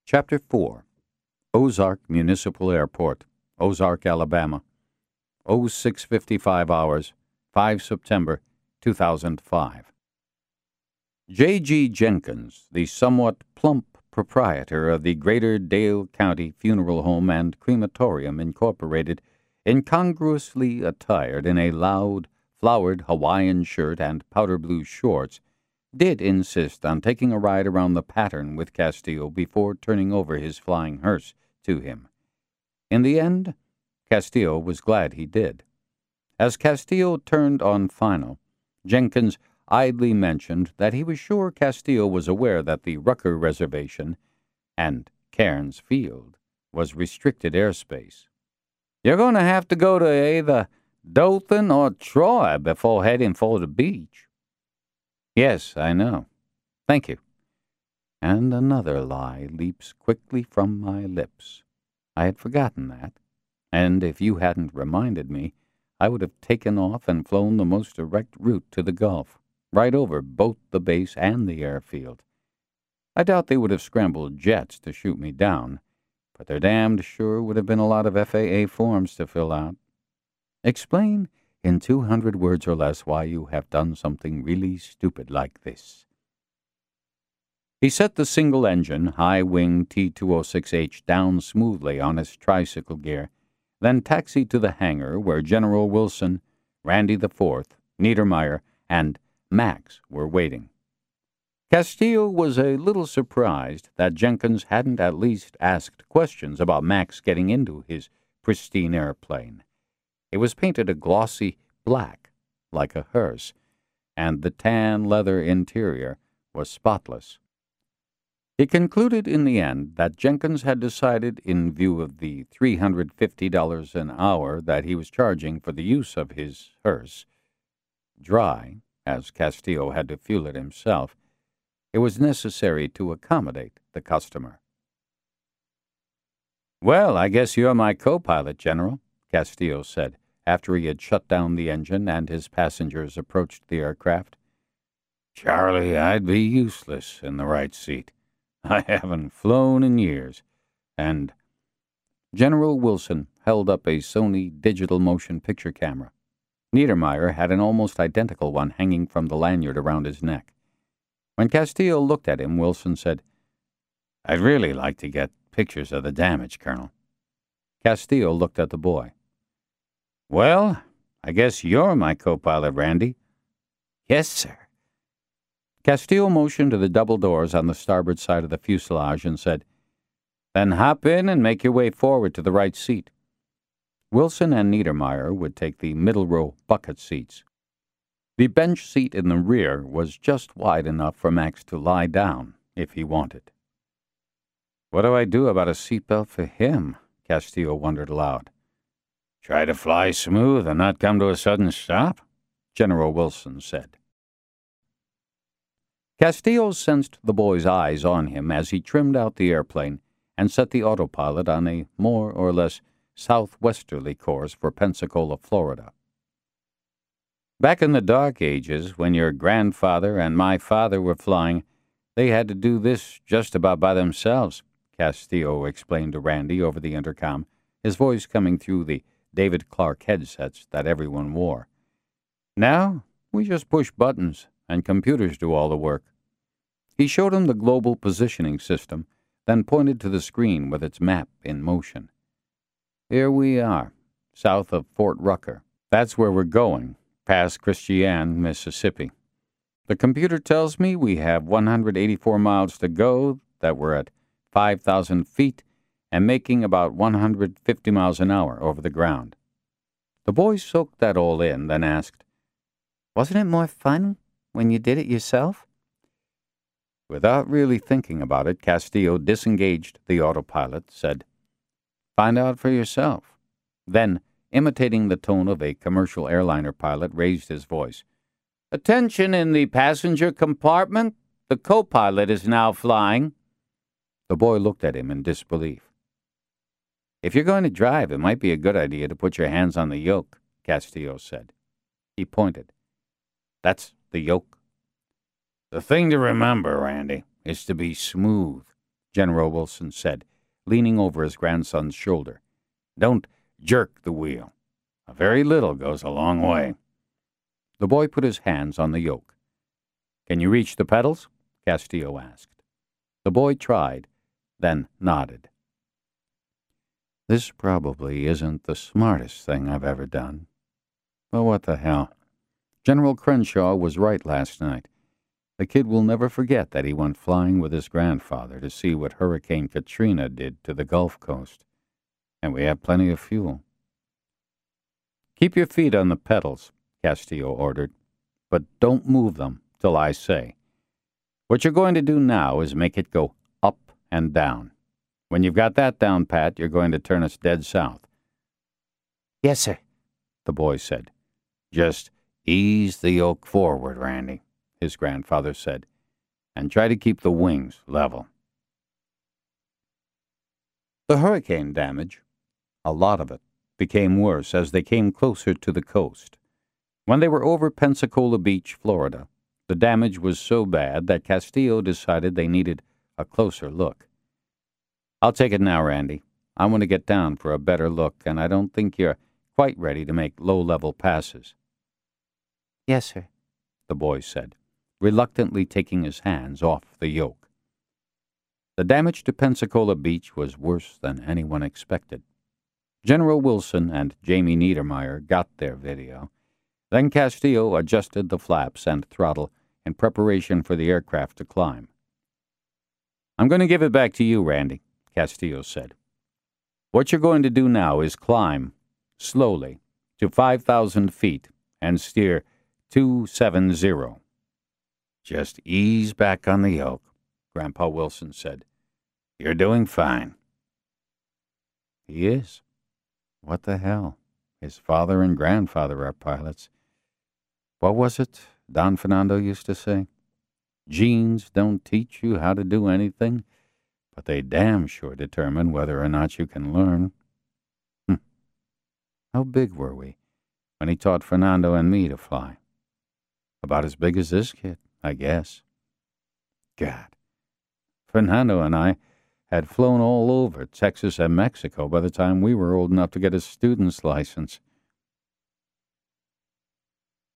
Chapter 4. Ozark Municipal Airport, Ozark, Alabama. 06:55 hours, 5 September 2005. J.G. Jenkins, the somewhat plump proprietor of the Greater Dale County Funeral Home and Crematorium Incorporated, incongruously attired in a loud, flowered Hawaiian shirt and powder blue shorts, did insist on taking a ride around the pattern with Castillo before turning over his flying hearse to him. In the end, Castillo was glad he did. As Castillo turned on final, Jenkins idly mentioned that he was sure Castillo was aware that the Rucker Reservation and Cairns Field was restricted airspace. "You're going to have to go to either Dothan or Troy before heading for the beach." "Yes, I know. Thank you." And another lie leaps quickly from my lips. I had forgotten that, and if you hadn't reminded me, I would have taken off and flown the most direct route to the Gulf, right over both the base and the airfield. I doubt they would have scrambled jets to shoot me down, but there damned sure would have been a lot of FAA forms to fill out. Explain in 200 words or less why you have done something really stupid like this. He set the single-engine, high-wing T-206H down smoothly on his tricycle gear, then taxied to the hangar where General Wilson, Randy IV, Niedermeyer, and Max were waiting. Castillo was a little surprised that Jenkins hadn't at least asked questions about Max getting into his pristine airplane. It was painted a glossy black, like a hearse, and the tan leather interior was spotless. He concluded in the end that Jenkins had decided, in view of the $350 an hour that he was charging for the use of his hearse, dry, as Castillo had to fuel it himself, it was necessary to accommodate the customer. "Well, I guess you're my co-pilot, General," Castillo said, after he had shut down the engine and his passengers approached the aircraft. "Charlie, I'd be useless in the right seat. I haven't flown in years, and—" General Wilson held up a Sony digital motion picture camera. Niedermeyer had an almost identical one hanging from the lanyard around his neck. When Castillo looked at him, Wilson said, "I'd really like to get pictures of the damage, Colonel." Castillo looked at the boy. "Well, I guess you're my co-pilot, Randy." "Yes, sir." Castillo motioned to the double doors on the starboard side of the fuselage and said, "Then hop in and make your way forward to the right seat." Wilson and Niedermeyer would take the middle row bucket seats. The bench seat in the rear was just wide enough for Max to lie down if he wanted. "What do I do about a seatbelt for him?" Castillo wondered aloud. "Try to fly smooth and not come to a sudden stop," General Wilson said. Castillo sensed the boy's eyes on him as he trimmed out the airplane and set the autopilot on a more or less southwesterly course for Pensacola, Florida. "Back in the dark ages, when your grandfather and my father were flying, they had to do this just about by themselves," Castillo explained to Randy over the intercom, his voice coming through the David Clark headsets that everyone wore. "Now, we just push buttons, and computers do all the work." He showed him the global positioning system, then pointed to the screen with its map in motion. "Here we are, south of Fort Rucker. That's where we're going, past Christian, Mississippi. The computer tells me we have 184 miles to go, that we're at 5,000 feet, and making about 150 miles an hour over the ground." The boy soaked that all in, then asked, "Wasn't it more fun when you did it yourself?" Without really thinking about it, Castillo disengaged the autopilot, said, "Find out for yourself." Then, imitating the tone of a commercial airliner pilot, raised his voice. "Attention in the passenger compartment. The co-pilot is now flying." The boy looked at him in disbelief. "If you're going to drive, it might be a good idea to put your hands on the yoke," Castillo said. He pointed. "That's the yoke." "The thing to remember, Randy, is to be smooth. General Wilson said, leaning over his grandson's shoulder. "Don't jerk the wheel. A very little goes a long way." The boy put his hands on the yoke. "Can you reach the pedals?" Castillo asked. The boy tried, then nodded. "This probably isn't the smartest thing I've ever done. But what the hell? General Crenshaw was right last night. The kid will never forget that he went flying with his grandfather to see what Hurricane Katrina did to the Gulf Coast. And we have plenty of fuel." "Keep your feet on the pedals," Castillo ordered, "but don't move them till I say. What you're going to do now is make it go up and down. When you've got that down pat, you're going to turn us dead south." "Yes, sir," the boy said. "Just ease the yoke forward, Randy," his grandfather said, "and try to keep the wings level." The hurricane damage, a lot of it, became worse as they came closer to the coast. When they were over Pensacola Beach, Florida, the damage was so bad that Castillo decided they needed a closer look. "I'll take it now, Randy. I want to get down for a better look, and I don't think you're quite ready to make low-level passes." "Yes, sir," the boy said, reluctantly taking his hands off the yoke. The damage to Pensacola Beach was worse than anyone expected. General Wilson and Jamie Niedermeyer got their video. Then Castillo adjusted the flaps and throttle in preparation for the aircraft to climb. "I'm going to give it back to you, Randy," Castillo said. "What you're going to do now is climb, slowly, to 5,000 feet and steer 270. "Just ease back on the yoke," Grandpa Wilson said. "You're doing fine." He is. What the hell? His father and grandfather are pilots. What was it Don Fernando used to say? "Genes don't teach you how to do anything, but they damn sure determine whether or not you can learn." How big were we when he taught Fernando and me to fly? About as big as this kid, I guess. God. Fernando and I had flown all over Texas and Mexico by the time we were old enough to get a student's license.